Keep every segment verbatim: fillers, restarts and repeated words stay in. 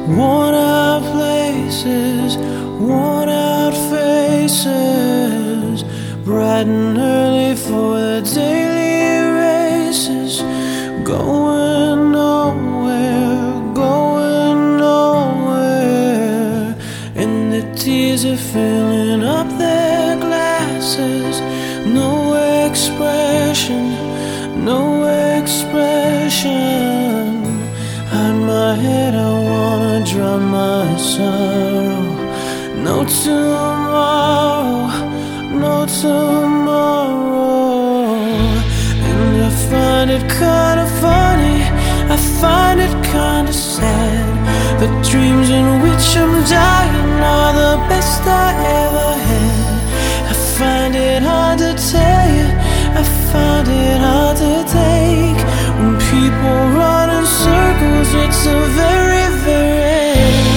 Worn out places, worn out faces, bright and early for the daily races. Going nowhere, going nowhere, and the tears are filling up their glasses. No expression, no expression. Hide my head, I wanna drown my sorrow. No tomorrow, no tomorrow. And I find it kinda funny, I find it kinda sad. The dreams in which I'm dying are the best I ever had. I find it hard to tell you, I find it hard to take. When people run in circles, it's a very, very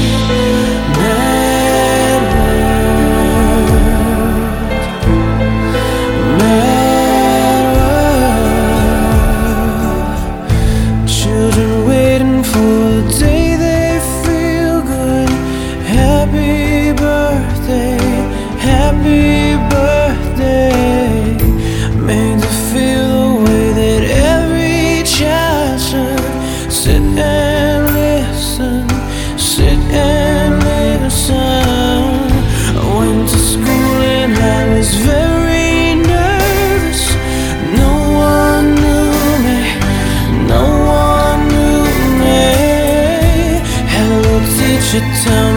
mad world. Mad world. Children waiting for the day they feel good. Happy birthday, happy birthday. Made to feel the way that every child should. Sit and listen, sit and listen. I went to school and I was very nervous. No one knew me, no one knew me. Hello teacher, tell